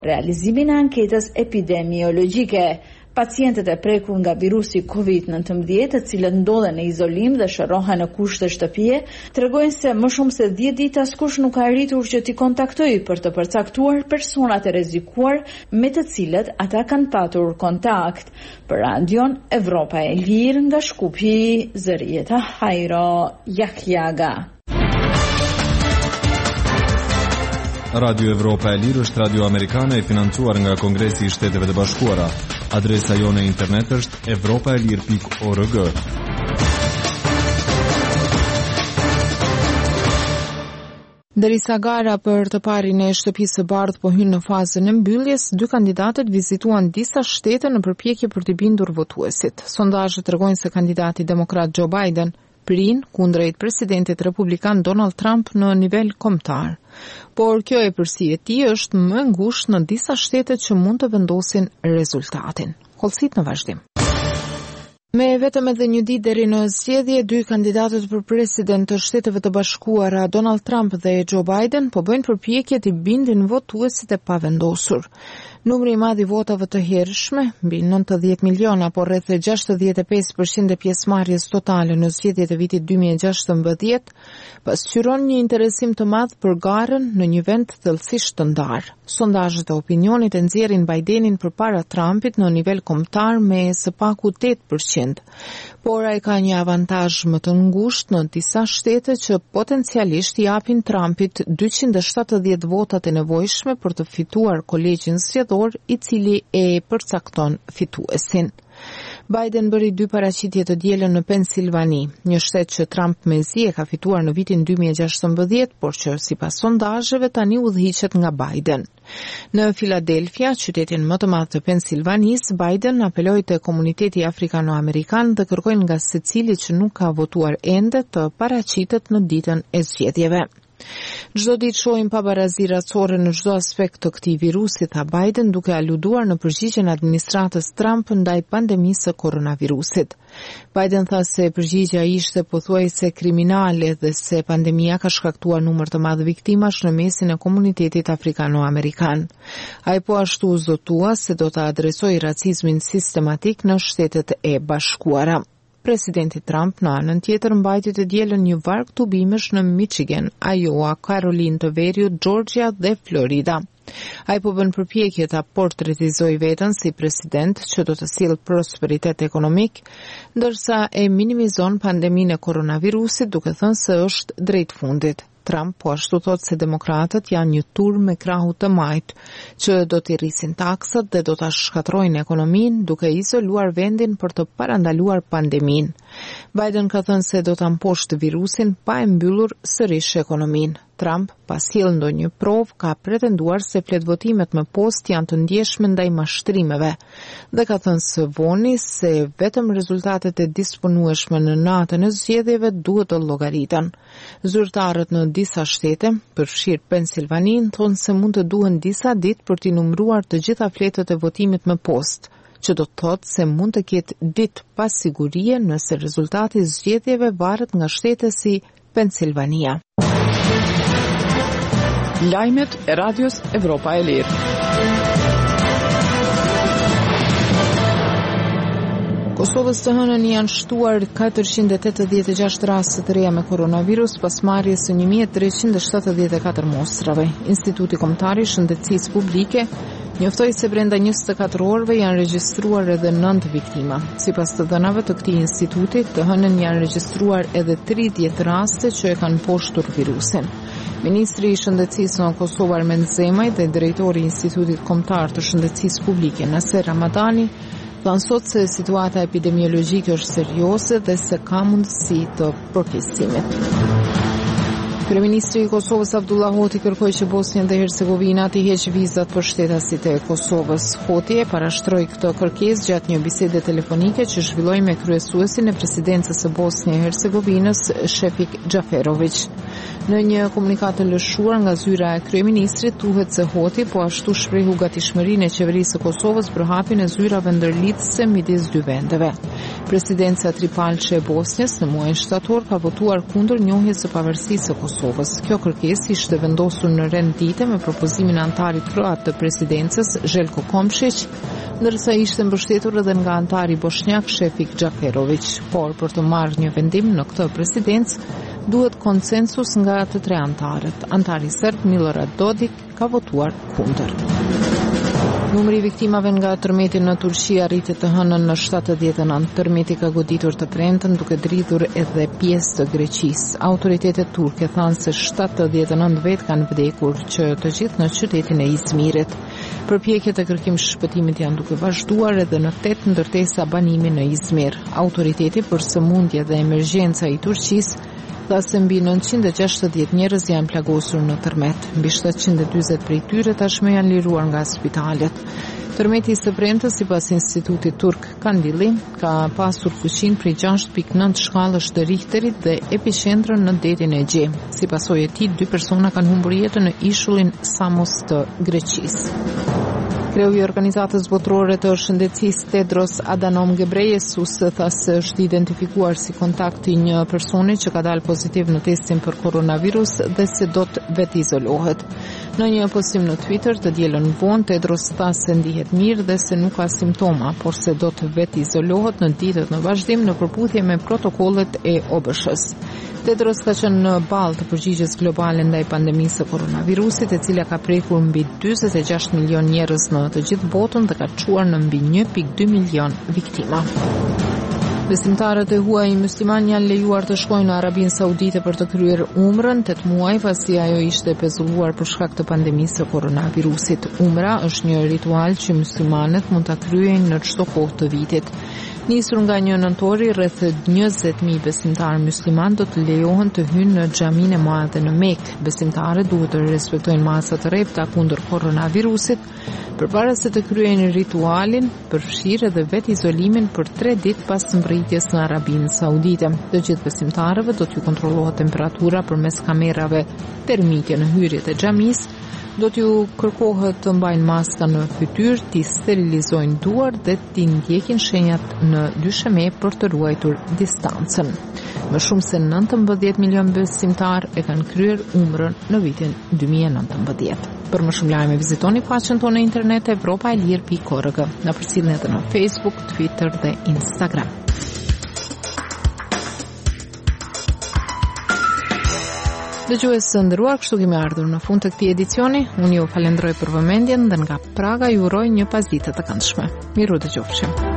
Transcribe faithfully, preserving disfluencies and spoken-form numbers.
Realizimin e anketës epidemiologjike. Pacientët e prekur nga virusi kovid nëntëmbëdhjetë, të cilët ndodhen në izolim dhe shërohen në kushte shtëpie, tregojnë se më shumë se dhjetë ditë askush nuk ka arritur që t'i kontaktojë për të përcaktuar personat e rrezikuar me të cilët ata kanë patur kontakt. Për Radion Evropa e Lirë nga Shkupi, Zërieta Hajro Jahjaga. Radio Evropa e Lirë është radio amerikane e financuar nga Kongresi i Shteteve të Bashkuara. Adresa jone internet është evropaelir pikë org. Derisa gara për të parin e shtëpisë së bardhë po hyn në fazën e mbylljes, dy kandidatët vizituan disa shtete në përpjekje për të bindur votuesit. Sondazhet tregojnë se kandidati demokrat Joe Biden prin kundrejt presidentit republikan Donald Trump në nivel kombëtar. Por kjo e përsi e tij është më ngushtë në disa shtete që mund të vendosin rezultatin. Kollësit në vazhdim. Me vetëm edhe një ditë deri në zgjedhje, dy kandidatët për president të Shteteve të Bashkuara, Donald Trump dhe Joe Biden, po bëjnë përpjekje të bindin votuesit e pavendosur. Numri i madh i votave të hershme, mbi nëntëdhjetë miliona, por rreth gjashtëdhjetë e pesë përqind e pjesëmarrjes totale në zgjedhjet e vitit dy mijë e gjashtëmbëdhjetë, pasqyron një interesim të madh për garën në një vend thellësisht të ndarë. Sondazhet e opinionit e nxjerrin Bidenin përpara Trumpit në nivel kombëtar me së paku tetë përqind. Por ai ka një avantazh më të ngushtë në disa shtete që potencialisht i japin Trumpit dyqind e shtatëdhjetë votat e nevojshme për të fituar kolegjin zgjedhor, i cili e përcakton fituesin. Biden bëri dy paraqitje të dielën në Pensilvani, një shtet që Trump mezi e ka fituar në vitin dy mijë e gjashtëmbëdhjetë, por që sipas sondazheve tani udhëhiqet nga Biden. Në Filadelfia, qytetin më të madh të Pensilvanisë, Biden apeloi te komuniteti afrikano-amerikan dhe kërkoi nga secili që nuk ka votuar ende të paraqitet në ditën e zgjedhjeve. Çdo ditë shohim pabarazi racore në çdo aspekt të këtij virusi, tha Biden, duke aluduar në përgjigjen e administratës Trump ndaj pandemisë së koronavirusit. Biden tha se përgjigjja ishte pothuajse kriminale dhe se pandemia ka shkaktuar numër të madh viktimash në mesin e komunitetit afrikano-amerikan. Ai po ashtu zotua se do të adresojë racizmin sistematik në Shtetet e Bashkuara. Presidenti Trump në anën tjetër mbajti të dielën një varg tubimesh në Michigan, Iowa, Karolinë të Veriut, Georgia dhe Florida. Ai po bën përpjekje ta portretizojë veten si president që do të sjellë prosperitet ekonomik, ndërsa e minimizon pandeminë e koronavirusit duke thënë se është drejt fundit. Trump po ashtu thot se demokratët janë një tur me krahu të majt, që do t'i rrisin taksat dhe do t'a shkatrojnë ekonominë duke izoluar vendin për të parandaluar pandeminë. Biden ka thënë se do t'a mposhtë virusin pa e mbyllur sërish ekonominë. Trump, pas sjell ndonjë provë, ka pretenduar se fletvotimet me postë janë të ndjeshme ndaj mashtrimeve dhe ka thënë së voni se vetëm rezultatet e disponueshme në natën e zgjedhjeve duhet të llogariten. Zyrtarët në disa shtete, përfshirë Pensilvaninë, thonë se mund të duhen disa ditë për t'i numëruar të gjitha fletët e votimit me postë, që do të thotë se mund të ketë ditë pa sigurie nëse rezultati i zgjedhjeve varet nga shtete si Pensilvania. Lajmet e Radios Evropa e Lirë. Kosovës të hënën janë shtuar katërqind e tetëdhjetë e gjashtë raste të reja me koronavirus pas marrjes së një mijë e treqind e shtatëdhjetë e katër mostrave. Instituti Kombëtar i Shëndetësisë Publike njoftoi se brenda njëzet e katër orëve janë regjistruar edhe nëntë viktima. Sipas të dhënave të këtij instituti, të hënën janë regjistruar edhe tridhjetë raste që e kanë poshtur virusin. Ministri i Shëndetësisë në Kosovë Armen Zemaj dhe drejtori i Institutit Kombëtar të Shëndetësisë Publike Naser Ramadani thanë sot se situata epidemiologjike është serioze dhe se ka mundësi të përkesimit. Kryeministri i Kosovës Abdullah Hoti kërkoi që Bosnia dhe Hercegovina të heqë vizat për shtetasit e Kosovës. Hoti e parashtroi këtë kërkesë gjatë një bisede telefonike që zhvilloi me kryesuesin e presidencës së Bosnia e Hercegovinës, Shefik Xhaferović. Në një komunikat të lëshuar nga zyra e kryeministrit thuhet se Hoti po ashtu shprehu gatishmërinë e qeverisë së Kosovës për hapjen e zyrave ndërlidhëse midis dy vendeve. Presidenca tripalçe e Bosnjës në muajin shtator ka votuar kundër njohjes së pavarësisë së Kosovës. Kjo kërkesë ishte vendosur në rend dite me propozimin e antarit kroat të presidencës Željko Komšić, ndërsa ishte mbështetur edhe nga antari bosnjak Šefik Xhakerović, por për të marrë një vendim në këtë presidencë duhet konsensus nga të tre antarët. Antari serb Milorad Dodik ka votuar kundër. Numri i viktimave nga tërmeti në Turqi arriti të hënën në shtatëdhjetë e nëntë. Tërmeti ka goditur të premten duke dridhur edhe pjesë të Greqisë. Autoritetet turke thanë se shtatëdhjetë e nëntë vetë kanë vdekur, që të gjithë në qytetin e Izmirit. Përpjekjet e kërkimit shpëtimit janë duke vazhduar edhe në tetë ndërtesa banimi në Izmir. Autoriteti për sëmundje dhe emergjenca i Turqisë tha se mbi nëntëqind e gjashtëdhjetë njerëz janë plagosur në tërmet. Mbi shtatëqind e dyzet prej tyre tashmë janë liruar nga spitalet. Tërmeti i së premtës, sipas Institutit Turk Kandili, ka pasur fuqinë prej gjashtë pikë nëntë shkallësh të Richterit dhe epiqendrën në detin e Egje. Si pasojë e tij, dy persona kanë humbur jetën në ishullin Samos të Greqisë. Kreu i Organizatës Botërore të Shëndetësisë Tedros Adhanom Ghebreyesus tha se është identifikuar si kontakt i një personi që ka dalë pozitiv në testin për koronavirus dhe se do të vetë izolohet. Në një postim në Twitter të dielën vonë, Tedros tha se ndihet mirë dhe se nuk ka simptoma, por se do të vetë izolohet në ditët në vazhdim në përputhje me protokollet e O B S H-s. Tedros ka qenë në balë të përgjigjes globale ndaj pandemisë së koronavirusit, e cila ka prekur mbi njëzet e gjashtë milion njerëz në të gjithë botën dhe ka çuar në mbi një pikë dy milion viktima. Besimtarët e huaj musliman janë lejuar të shkojnë në Arabinë Saudite për të kryer umrën tetë muaj pasi ajo ishte pezulluar për shkak të pandemisë së koronavirusit. Umra është një ritual që muslimanët mund ta kryejnë në çdo kohë të vitit. Nisur nga një nëntori, rreth njëzet mijë besimtarë musliman do të lejohen të hyjnë në xhaminë e madhe në Mekë. Besimtarët duhet të respektojnë masat e rrepta kundër koronavirusit, përpara se të kryejnë ritualin, përfshirë edhe vetë izolimin për tre ditë pas mbërritjes në Arabinë Saudite. Të gjithë besimtarëve do t'ju kontrollohet temperatura përmes kamerave termike në hyrjet e xhamisë. Do t'ju kërkohet të mbajnë maska në fytyrë, t'i sterilizojnë duar dhe t'i ndjekin shenjat në dysheme për të ruajtur distancën. Më shumë se nëntëmbëdhjetë milion besimtar e kanë kryer umrën në vitin dy mijë e nëntëmbëdhjetë. Për më shumë lajme vizitoni faqen tonë në internet evropa e lirë pikë org. Na përcjellni edhe në Facebook, Twitter dhe Instagram. Dëgjues së nderuar, kështu kemi ardhur në fund të këtij edicioni. Unë ju falenderoj për vëmendjen dhe nga Praga ju uroj një pasditë të këndshme. Miru dëgjofshim.